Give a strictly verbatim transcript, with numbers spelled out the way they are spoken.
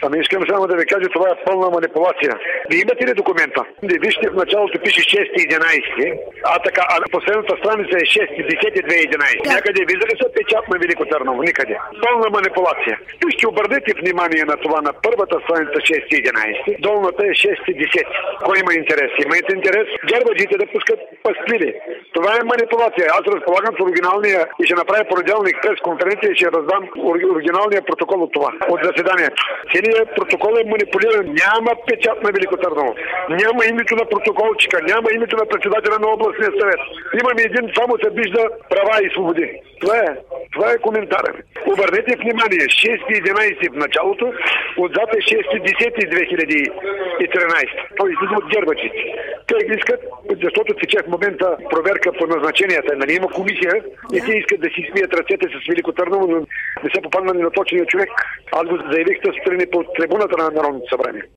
Ами искам само да ви кажа, това е пълна манипулация. Вие имате ли документа? Вижте, в началото пише шести единайсети, а така, а последната страница е шести десети две хиляди и единайсети. Да. Някъде виждали са печат на Велико Търново? Никъде. Пълна манипулация. И ще обърнете внимание на това на първата страница шести единайсети, долната е шести десети. Кой има интерес? Имате интерес гербаджите да пускат пастили. Това е манипулация. Аз разполагам с оригиналния и ще направя понеделник пресконференция и ще раздам оригиналния протокол от това, от заседанието. Целият протокол е манипулиран. Няма печат на Велико Търново. Няма името на протоколчика. Няма името на председателя на областния съвет. Имаме един, само се вижда права и свободи. Това е. Това е коментарът. Обърнете внимание. шести единайсети в началото, отзад е шести десети две хиляди и тринайсети. Той излиза от гербаджите. Те искат, защото тече в момента проверка по назначенията. Нали има комисия и те искат да си смият ръцете с Велико Търново, но не са попаднали на точния човек. Аз го заявих тази страни по трибуната на Народното събрание.